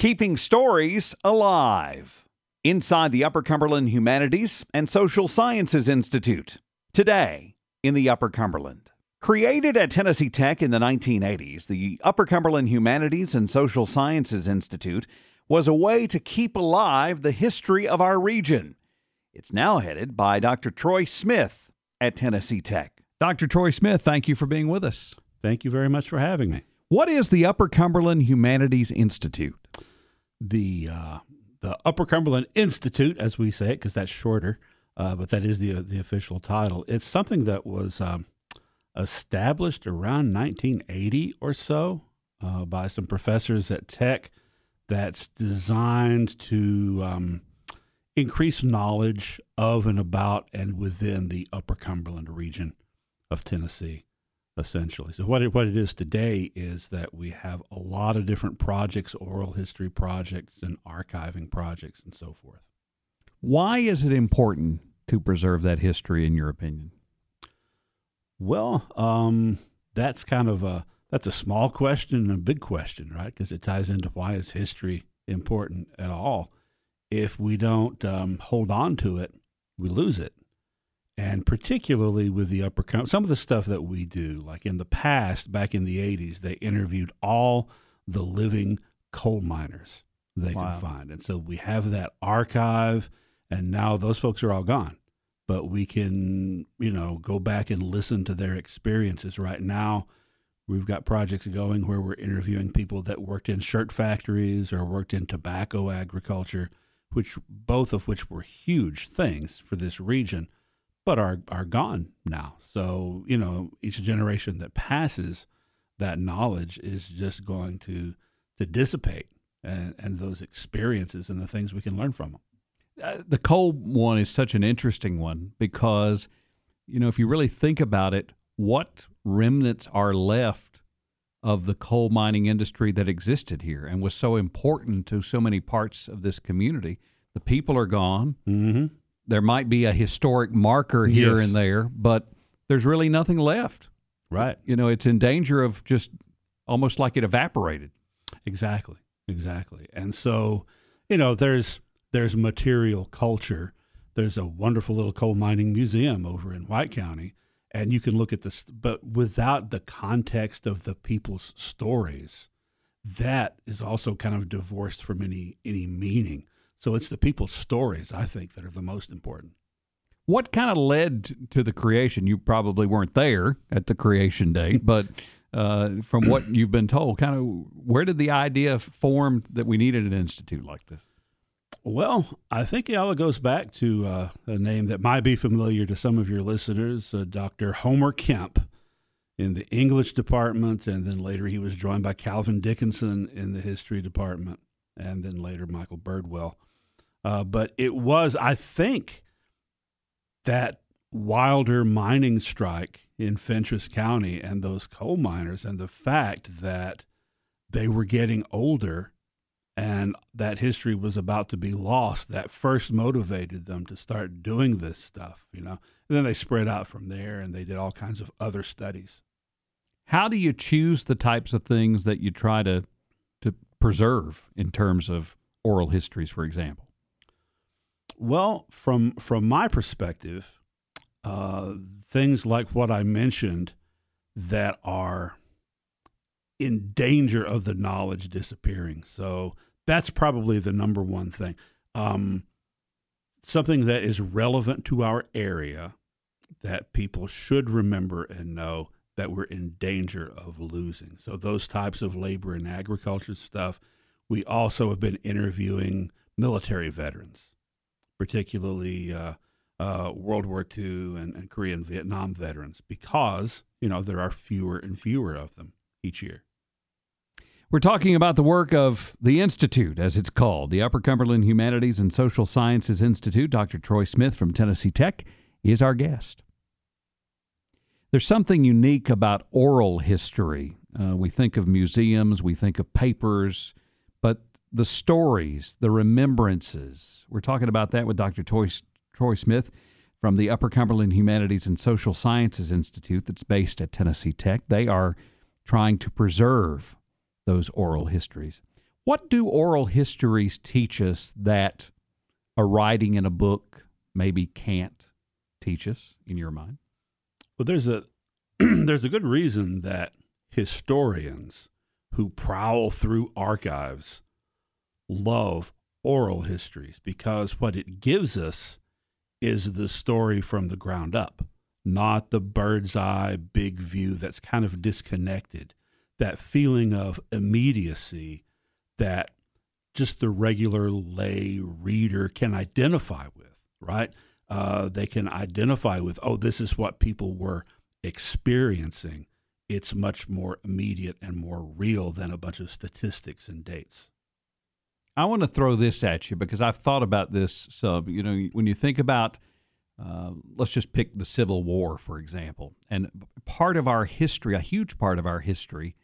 Keeping stories alive. Inside the Upper Cumberland Humanities and Social Sciences Institute. Today in the Upper Cumberland. Created at Tennessee Tech in the 1980s, the Upper Cumberland Humanities and Social Sciences Institute was a way to keep alive the history of our region. It's now headed by Dr. Troy Smith at Tennessee Tech. Dr. Troy Smith, thank you for being with us. Thank you very much for having me. What is the Upper Cumberland Humanities Institute? The Upper Cumberland Institute, as we say it, because that's shorter, but that is the official title. It's something that was established around 1980 or so by some professors at Tech that's designed to increase knowledge of and about and within the Upper Cumberland region of Tennessee, essentially. So what it is today is that we have a lot of different projects, oral history projects and archiving projects and so forth. Why is it important to preserve that history, in your opinion? Well, that's a small question and a big question, right? Because it ties into why is history important at all. If we don't hold on to it, we lose it. And particularly with the some of the stuff that we do, like in the past, back in the 80s, they interviewed all the living coal miners they could find. And so we have that archive, and now those folks are all gone. But we can, go back and listen to their experiences. Right now, we've got projects going where we're interviewing people that worked in shirt factories or worked in tobacco agriculture, both of which were huge things for this region, but are gone now. So, each generation that passes, that knowledge is just going to dissipate, and those experiences and the things we can learn from them. The coal one is such an interesting one because, if you really think about it, what remnants are left of the coal mining industry that existed here and was so important to so many parts of this community? The people are gone. Mm-hmm. There might be a historic marker here and there, but there's really nothing left. Right. It's in danger of just almost like it evaporated. Exactly. And so, there's material culture. There's a wonderful little coal mining museum over in White County, and you can look at this, but without the context of the people's stories, that is also kind of divorced from any meaning. So it's the people's stories, I think, that are the most important. What kind of led to the creation? You probably weren't there at the creation date, but from what you've been told, kind of where did the idea form that we needed an institute like this? Well, I think it all goes back to a name that might be familiar to some of your listeners, Dr. Homer Kemp in the English department, and then later he was joined by Calvin Dickinson in the history department, and then later Michael Birdwell. But it was, I think, that Wilder mining strike in Fentress County and those coal miners and the fact that they were getting older and that history was about to be lost that first motivated them to start doing this stuff, And then they spread out from there and they did all kinds of other studies. How do you choose the types of things that you try to preserve in terms of oral histories, for example? Well, from my perspective, things like what I mentioned that are in danger of the knowledge disappearing. So that's probably the number one thing. Something that is relevant to our area that people should remember and know that we're in danger of losing. So those types of labor and agriculture stuff. We also have been interviewing military veterans, particularly World War II and Korean Vietnam veterans, because, there are fewer and fewer of them each year. We're talking about the work of the Institute, as it's called, the Upper Cumberland Humanities and Social Sciences Institute. Dr. Troy Smith from Tennessee Tech is our guest. There's something unique about oral history. We think of museums, we think of papers, but the stories, the remembrances, we're talking about that with Dr. Troy Smith from the Upper Cumberland Humanities and Social Sciences Institute that's based at Tennessee Tech. They are trying to preserve those oral histories. What do oral histories teach us that a writing in a book maybe can't teach us, in your mind? Well, there's a there's a good reason that historians who prowl through archives love oral histories, because what it gives us is the story from the ground up, not the bird's eye big view that's kind of disconnected, that feeling of immediacy that just the regular lay reader can identify with, right? They can identify with, oh, this is what people were experiencing. It's much more immediate and more real than a bunch of statistics and dates. I want to throw this at you because I've thought about this some. You know, when you think about, let's just pick the Civil War, for example. And part of our history, a huge part of our history,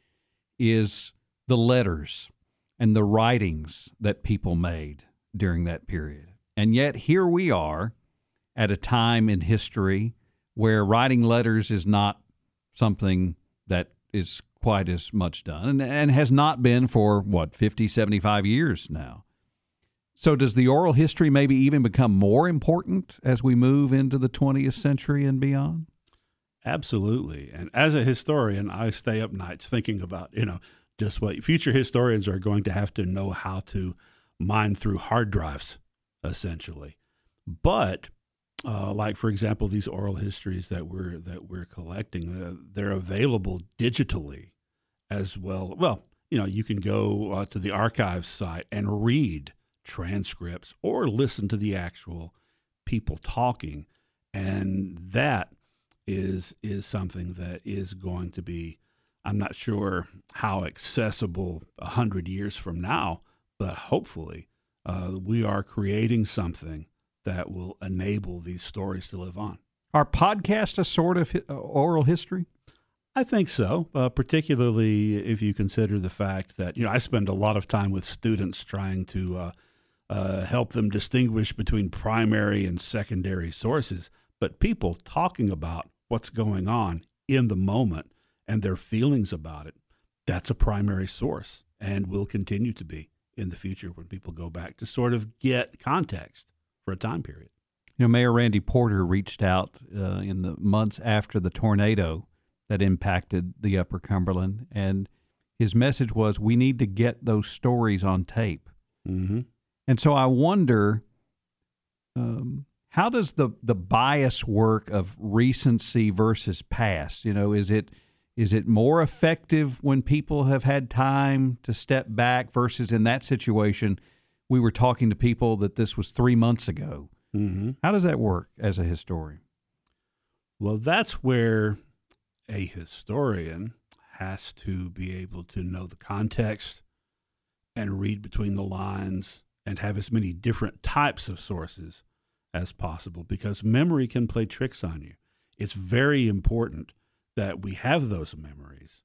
is the letters and the writings that people made during that period. And yet here we are at a time in history where writing letters is not something that is quite as much done and has not been for, 50, 75 years now. So does the oral history maybe even become more important as we move into the 20th century and beyond? Absolutely. And as a historian, I stay up nights thinking about, just what future historians are going to have to know how to mine through hard drives, essentially. But like, for example, these oral histories that we're collecting, they're available digitally as well. Well, you can go to the archives site and read transcripts or listen to the actual people talking, and that is something that is going to be, I'm not sure how accessible 100 years from now, but hopefully we are creating something that will enable these stories to live on. Are podcasts a sort of oral history? I think so, particularly if you consider the fact that, I spend a lot of time with students trying to help them distinguish between primary and secondary sources, but people talking about what's going on in the moment and their feelings about it, that's a primary source and will continue to be in the future when people go back to sort of get context for a time period. Mayor Randy Porter reached out in the months after the tornado that impacted the Upper Cumberland, and his message was, we need to get those stories on tape. Mm-hmm. And so I wonder, how does the bias work of recency versus past? Is it more effective when people have had time to step back versus in that situation, we were talking to people that this was 3 months ago? Mm-hmm. How does that work as a historian? Well, that's where a historian has to be able to know the context and read between the lines and have as many different types of sources as possible, because memory can play tricks on you. It's very important that we have those memories,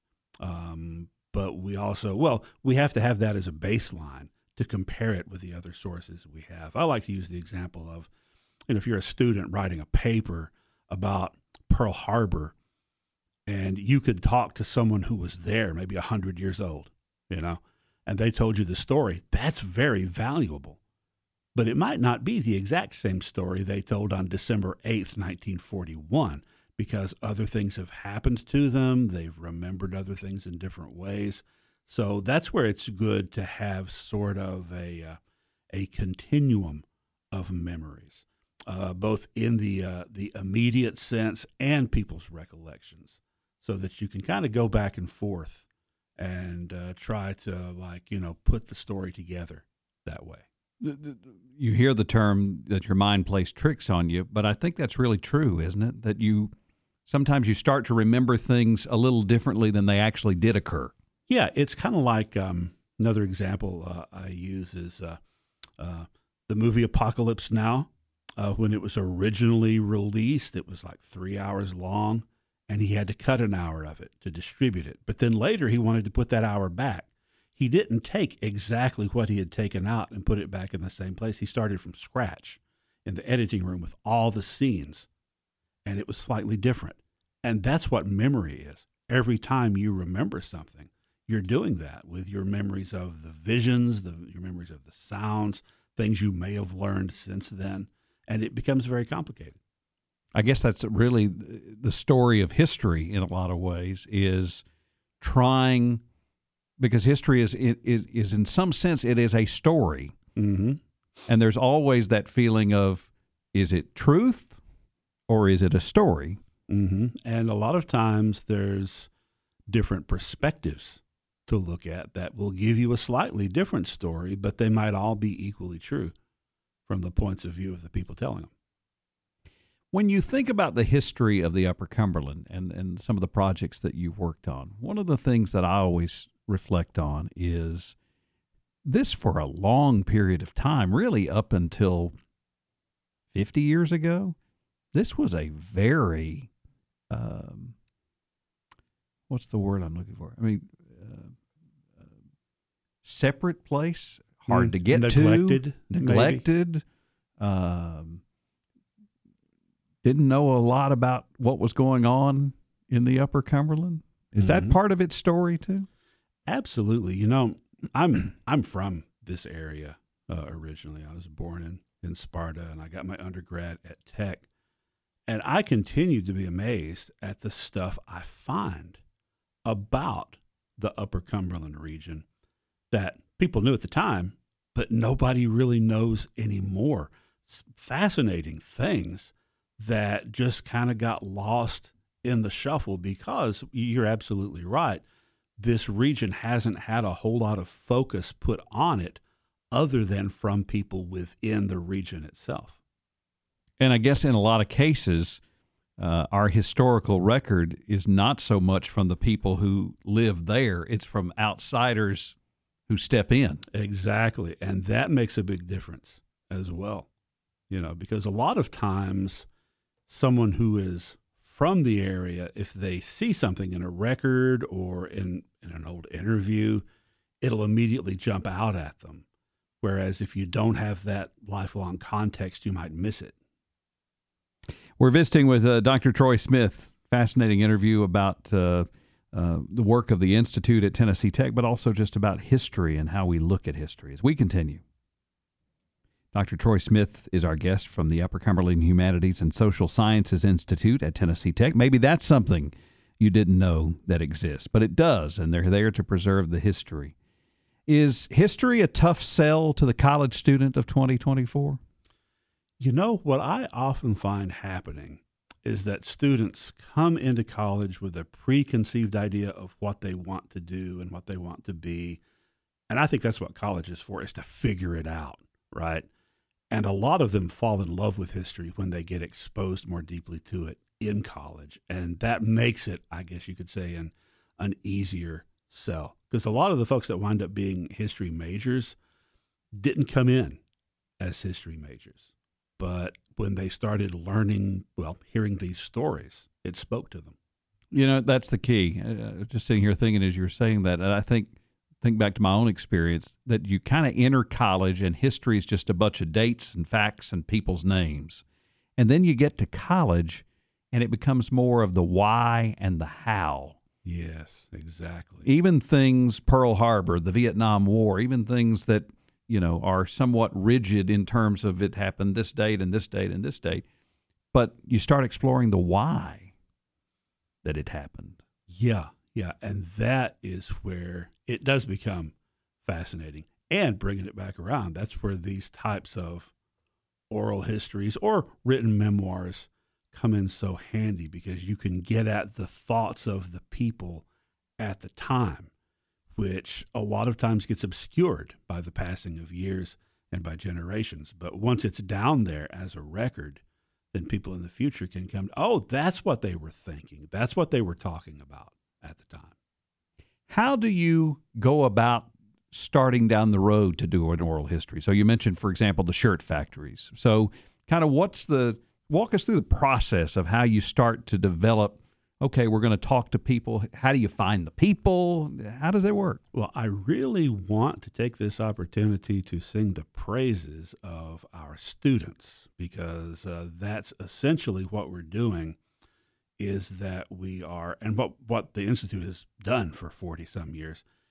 but we also, we have to have that as a baseline to compare it with the other sources we have. I like to use the example of, if you're a student writing a paper about Pearl Harbor, and you could talk to someone who was there, maybe 100 years old, and they told you the story, that's very valuable. But it might not be the exact same story they told on December 8th, 1941, because other things have happened to them. They've remembered other things in different ways. So that's where it's good to have sort of a continuum of memories, both in the immediate sense and people's recollections, so that you can kind of go back and forth and try to put the story together that way. You hear the term that your mind plays tricks on you, but I think that's really true, isn't it? That sometimes you start to remember things a little differently than they actually did occur. Yeah, it's kind of like another example I use is the movie Apocalypse Now. When it was originally released, it was like 3 hours long, and he had to cut an hour of it to distribute it. But then later he wanted to put that hour back. He didn't take exactly what he had taken out and put it back in the same place. He started from scratch in the editing room with all the scenes, and it was slightly different. And that's what memory is. Every time you remember something, you're doing that with your memories of the visions, your memories of the sounds, things you may have learned since then, and it becomes very complicated. I guess that's really the story of history in a lot of ways, is trying, because history is in some sense, it is a story. Mm-hmm. And there's always that feeling of, is it truth or is it a story? Mm-hmm. And a lot of times there's different perspectives to look at that will give you a slightly different story, but they might all be equally true from the points of view of the people telling them. When you think about the history of the Upper Cumberland and some of the projects that you've worked on, one of the things that I always reflect on is this, for a long period of time, really up until 50 years ago, this was a very, what's the word I'm looking for? I mean, separate place, hard to get neglected, to, neglected. Didn't know a lot about what was going on in the Upper Cumberland. Is that part of its story too? Absolutely. You know, I'm from this area originally. I was born in Sparta, and I got my undergrad at Tech. And I continue to be amazed at the stuff I find about the Upper Cumberland region that people knew at the time, but nobody really knows anymore. It's fascinating things that just kind of got lost in the shuffle, because you're absolutely right. This region hasn't had a whole lot of focus put on it other than from people within the region itself. And I guess in a lot of cases, our historical record is not so much from the people who live there. It's from outsiders who step in. Exactly. And that makes a big difference as well, you know, because a lot of times someone who is from the area, if they see something in a record or in an old interview, it'll immediately jump out at them. Whereas if you don't have that lifelong context, you might miss it. We're visiting with Dr. Troy Smith. Fascinating interview about the work of the Institute at Tennessee Tech, but also just about history and how we look at history as we continue. Dr. Troy Smith is our guest from the Upper Cumberland Humanities and Social Sciences Institute at Tennessee Tech. Maybe that's something you didn't know that exists, but it does, and they're there to preserve the history. Is history a tough sell to the college student of 2024? You know, what I often find happening is that students come into college with a preconceived idea of what they want to do and what they want to be. And I think that's what college is for, is to figure it out, right? And a lot of them fall in love with history when they get exposed more deeply to it in college. And that makes it, I guess you could say, an easier sell. Because a lot of the folks that wind up being history majors didn't come in as history majors. But when they started learning, well, hearing these stories, it spoke to them. You know, that's the key. Just sitting here thinking as you were saying that, and I think back to my own experience, that you kind of enter college and history is just a bunch of dates and facts and people's names. And then you get to college and it becomes more of the why and the how. Yes, exactly. Even things, Pearl Harbor, the Vietnam War, even things that, you know, are somewhat rigid in terms of it happened this date and this date and this date. But you start exploring the why that it happened. Yeah. And that is where it does become fascinating. And bringing it back around, that's where these types of oral histories or written memoirs come in so handy, because you can get at the thoughts of the people at the time, which a lot of times gets obscured by the passing of years and by generations. But once it's down there as a record, then people in the future can come, oh, that's what they were thinking. That's what they were talking about at the time. How do you go about starting down the road to do an oral history? So you mentioned, for example, the shirt factories. So kind of walk us through the process of how you start to develop, okay, we're going to talk to people. How do you find the people? How does it work? Well, I really want to take this opportunity to sing the praises of our students, because that's essentially what we're doing, is that we are, and what the Institute has done for 40-some years,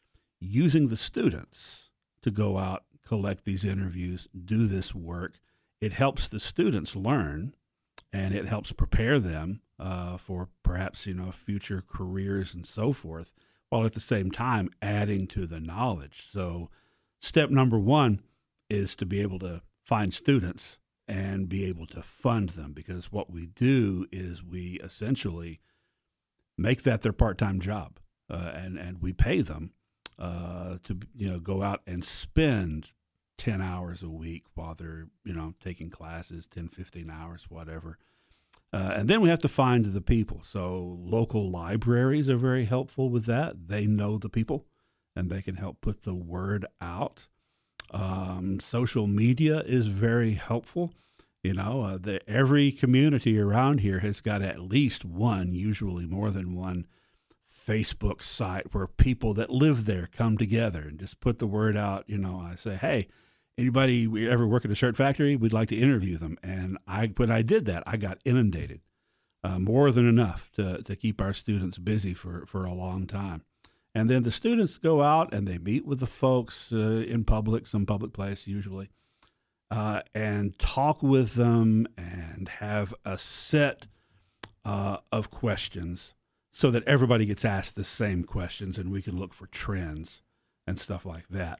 using the students to go out, collect these interviews, do this work. It helps the students learn, and it helps prepare them for perhaps, future careers and so forth, while at the same time adding to the knowledge. So step number one is to be able to find students and be able to fund them, because what we do is we essentially make that their part-time job, and we pay them to go out and spend 10 hours a week while they're taking classes, 10, 15 hours, whatever. And then we have to find the people. So local libraries are very helpful with that. They know the people, and they can help put the word out. Social media is very helpful. Every community around here has got at least one, usually more than one, Facebook site where people that live there come together and just put the word out. I say, hey, anybody ever work at a shirt factory? We'd like to interview them. And when I did that, I got inundated, more than enough to keep our students busy for a long time. And then the students go out and they meet with the folks in public, some public place usually, and talk with them and have a set of questions so that everybody gets asked the same questions and we can look for trends and stuff like that.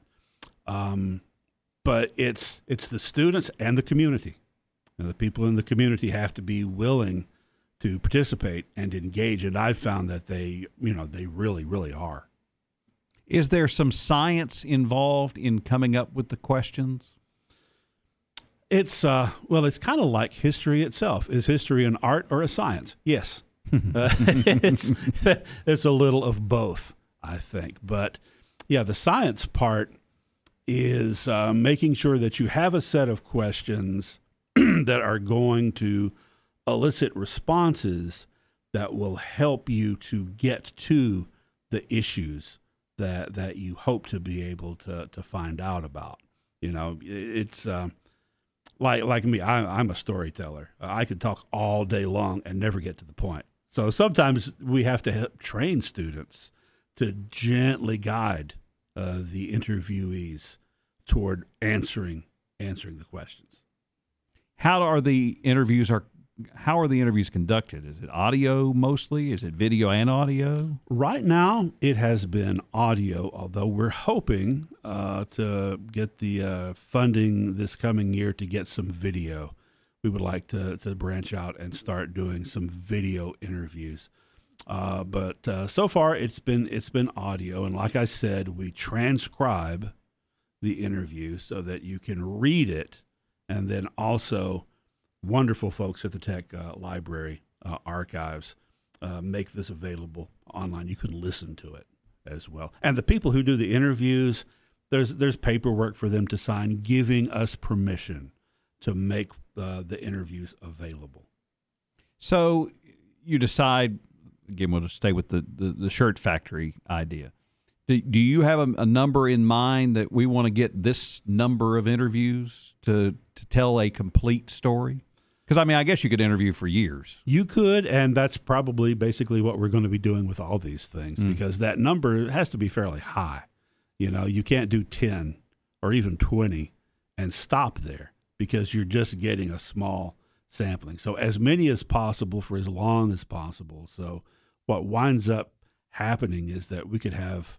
But it's the students and the community. The people in the community have to be willing to participate and engage, and I've found that they really, really are. Is there some science involved in coming up with the questions? It's it's kind of like history itself. Is history an art or a science? Yes. It's a little of both, I think. But yeah, the science part is making sure that you have a set of questions that are going to elicit responses that will help you to get to the issues that you hope to be able to find out about. It's like me. I'm a storyteller. I could talk all day long and never get to the point. So sometimes we have to help train students to gently guide the interviewees toward answering the questions. How are the interviews conducted? Is it audio mostly? Is it video and audio? Right now, it has been audio, although we're hoping to get the funding this coming year to get some video. We would like to branch out and start doing some video interviews. But so far, it's been audio, and like I said, we transcribe the interview so that you can read it, and then also wonderful folks at the Tech Library Archives make this available online. You can listen to it as well. And the people who do the interviews, there's paperwork for them to sign giving us permission to make the interviews available. So you decide, again, we'll just stay with the shirt factory idea. Do you have a number in mind that we want to get this number of interviews to tell a complete story? Because, I guess you could interview for years. You could, and that's probably basically what we're going to be doing with all these things, because that number has to be fairly high. You can't do 10 or even 20 and stop there, because you're just getting a small sampling. So as many as possible for as long as possible. So what winds up happening is that we could have,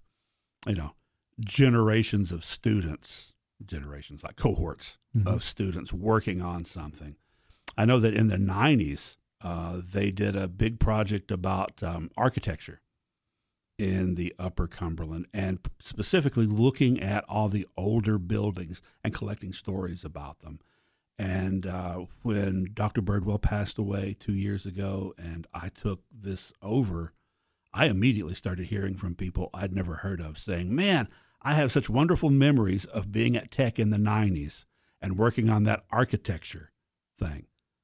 generations of students, like cohorts of students working on something. I know that in the 90s, they did a big project about architecture in the Upper Cumberland, and specifically looking at all the older buildings and collecting stories about them. And when Dr. Birdwell passed away 2 years ago and I took this over, I immediately started hearing from people I'd never heard of saying, man, I have such wonderful memories of being at Tech in the 90s and working on that architecture thing.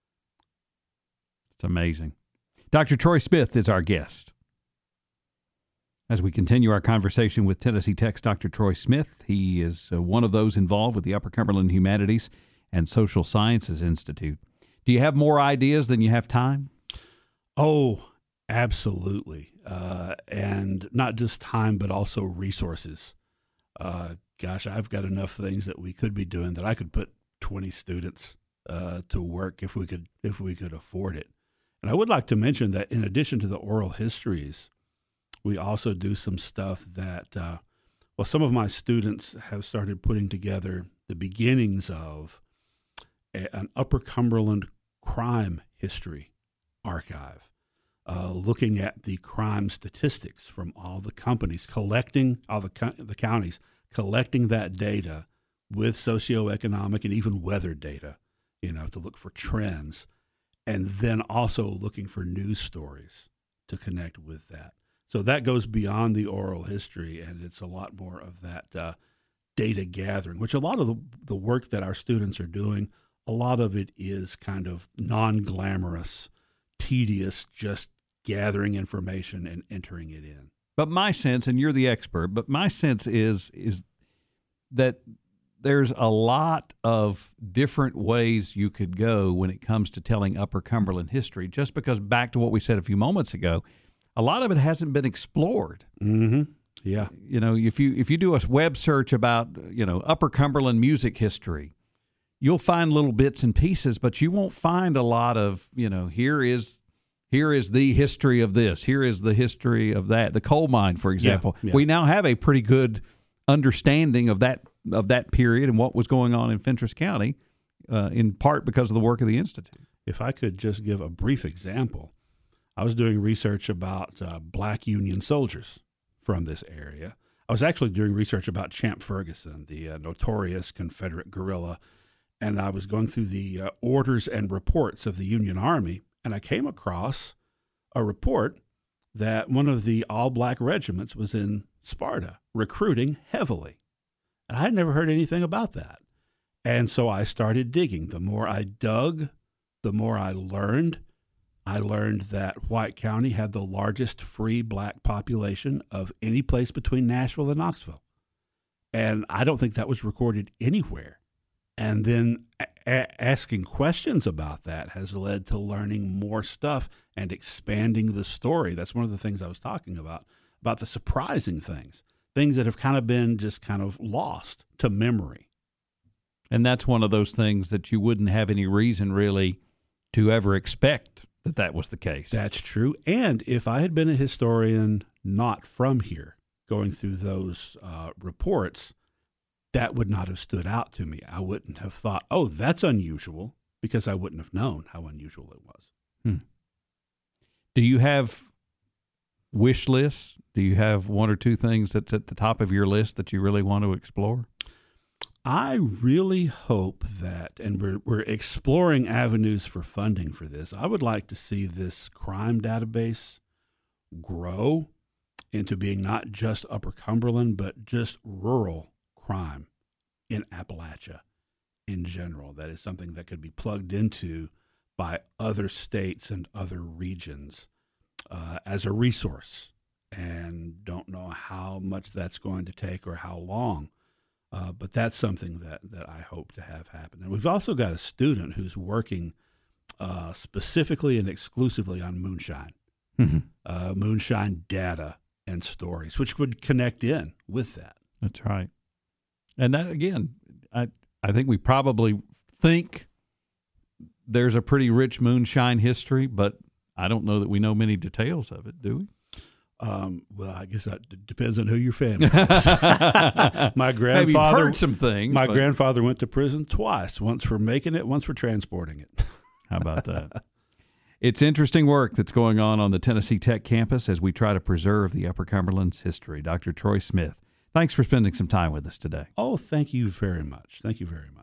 It's amazing. Dr. Troy Smith is our guest. As we continue our conversation with Tennessee Tech's Dr. Troy Smith, he is one of those involved with the Upper Cumberland Humanities and Social Sciences Institute. Do you have more ideas than you have time? Oh, absolutely. And not just time, but also resources. Gosh, I've got enough things that we could be doing that I could put 20 students to work if we could afford it. And I would like to mention that in addition to the oral histories, we also do some stuff that, some of my students have started putting together the beginnings of an Upper Cumberland crime history archive, looking at the crime statistics from all the companies, collecting all the counties, collecting that data with socioeconomic and even weather data, to look for trends, and then also looking for news stories to connect with that. So that goes beyond the oral history, and it's a lot more of that data gathering, which a lot of the work that our students are doing, a lot of it is kind of non-glamorous, tedious, just gathering information and entering it in. But my sense, and you're the expert, but my sense is that there's a lot of different ways you could go when it comes to telling Upper Cumberland history, just because back to what we said a few moments ago, a lot of it hasn't been explored. Mm-hmm. Yeah. If you do a web search about, Upper Cumberland music history, you'll find little bits and pieces, but you won't find a lot of, here is the history of this. Here is the history of that. The coal mine, for example. Yeah. We now have a pretty good understanding of that period and what was going on in Fentress County, in part because of the work of the Institute. If I could just give a brief example, I was doing research about black Union soldiers from this area. I was actually doing research about Champ Ferguson, the notorious Confederate guerrilla, and I was going through the orders and reports of the Union Army, and I came across a report that one of the all-black regiments was in Sparta recruiting heavily. And I had never heard anything about that. And so I started digging. The more I dug, the more I learned. I learned that White County had the largest free black population of any place between Nashville and Knoxville. And I don't think that was recorded anywhere. And then asking questions about that has led to learning more stuff and expanding the story. That's one of the things I was talking about the surprising things that have kind of been just kind of lost to memory. And that's one of those things that you wouldn't have any reason really to ever expect that was the case. That's true. And if I had been a historian not from here going through those reports, that would not have stood out to me. I wouldn't have thought, oh, that's unusual, because I wouldn't have known how unusual it was. Do you have wish lists? Do you have one or two things that's at the top of your list that you really want to explore? I really hope that, and we're exploring avenues for funding for this, I would like to see this crime database grow into being not just Upper Cumberland, but just rural crime in Appalachia in general. That is something that could be plugged into by other states and other regions as a resource, and don't know how much that's going to take or how long. But that's something that I hope to have happen. And we've also got a student who's working specifically and exclusively on moonshine, moonshine data and stories, which would connect in with that. That's right. And that, again, I think we probably think there's a pretty rich moonshine history, but I don't know that we know many details of it, do we? Well, I guess that depends on who your family is. My grandfather, maybe you've heard some things. My grandfather went to prison twice, once for making it, once for transporting it. How about that? It's interesting work that's going on the Tennessee Tech campus as we try to preserve the Upper Cumberland's history. Dr. Troy Smith, thanks for spending some time with us today. Oh, thank you very much. Thank you very much.